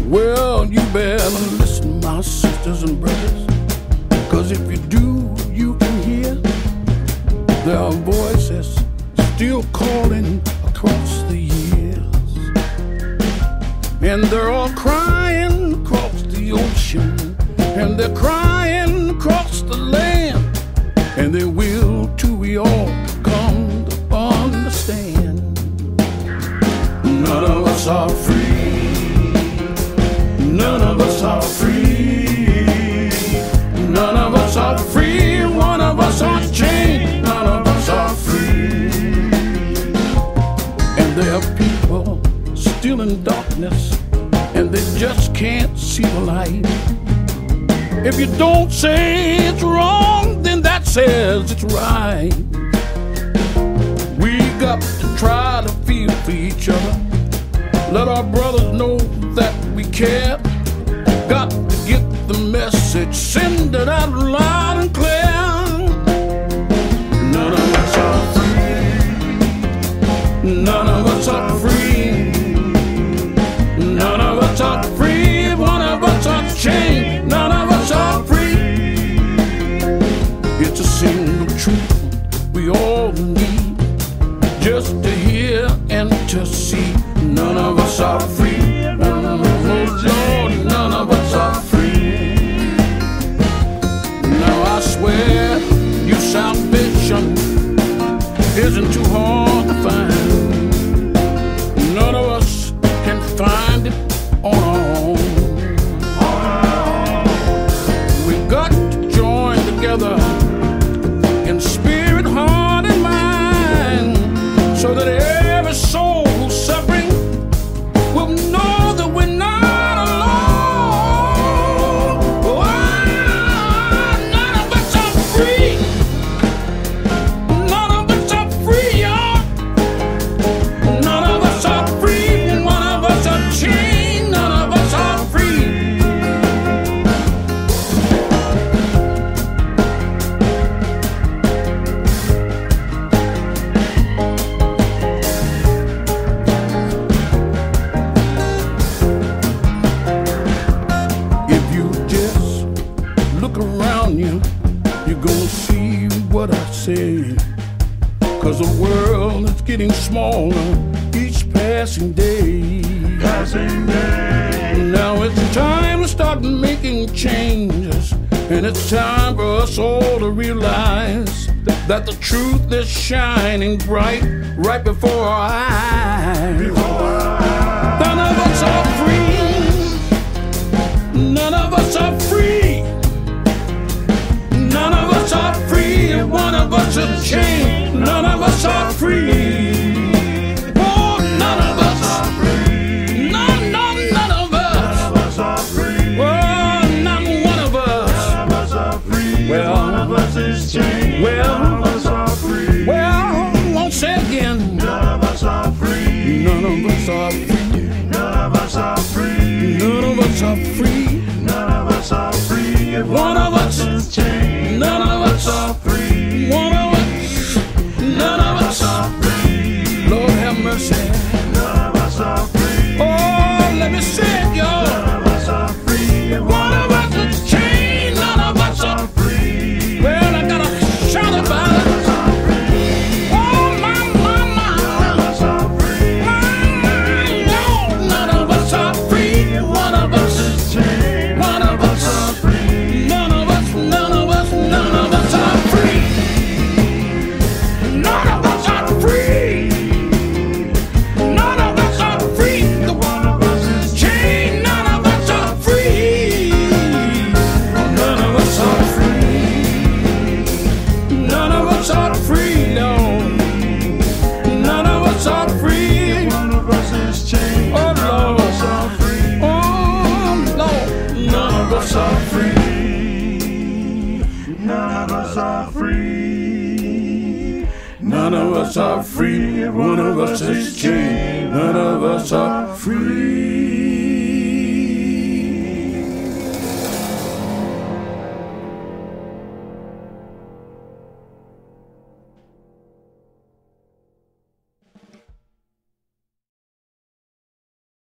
Well, you better listen, my sisters and brothers, 'cause if you do, you can hear there are voices still calling across the years. And they're all crying across the ocean, and they're crying across the land, and they will till we all come to understand. None of us are free. None of us are free. None of us are free. One of us are chained. None of us are free. And there are people still in darkness, and they just can't see the light. If you don't say it's wrong, then that says it's right. We got to try to feel for each other. Let our brothers know that we care. Got to get the message, send it out loud and clear. None of us are free. None of us are free. None of us are free. One of us are chained. None of us are free. It's a single truth we all need, just to hear and to see. None of us are free. Oh Lord, none of us are free. Now I swear your salvation isn't too hard to find. None of us can find it on our own. We've got to join together in spirit, heart, and mind, so that every soul who's suffering will know that we're not alone. Oh, none of us are free. None of us are free, y'all. None of us are free. One of us are chained. None of us are free. If you just look around you, you're gonna see what I say. 'Cause the world is getting smaller each passing day. Now it's time to start making changes, and it's time for us all to realize that the truth is shining bright right before our eyes. None of us are free. None of us are free. None of us are free. One of us is chained. None of us are free. Oh, none of us are free. None of us. None of us are free. Well, not one of us. None of us are free. Well, one of us is chained. Well, none of us are free. Well, won't say it again. None of us are free. None of us are free. None of us are free. None of us are free. None of us are free. One of us is chained. None of us are free. One of us. None of us are free. Lord have mercy. None of us are free. Oh, let me say it, y'all. None of us are free. One of us is chained. None of us are free. Well, I gotta shout about it. Oh, my. None of us are free. No, none of us are free. One of us is chained. One of us are free. None of us are free. None of us are free. None of us are free. The one of us is chained. None of us are free. None of us are free. None of us are free. No. None of us are free. One of us is chained. Oh Lord. None of us are free. Oh Lord. None of us are free. None of us are free. None of us are free. One of us is chained. None of us are free.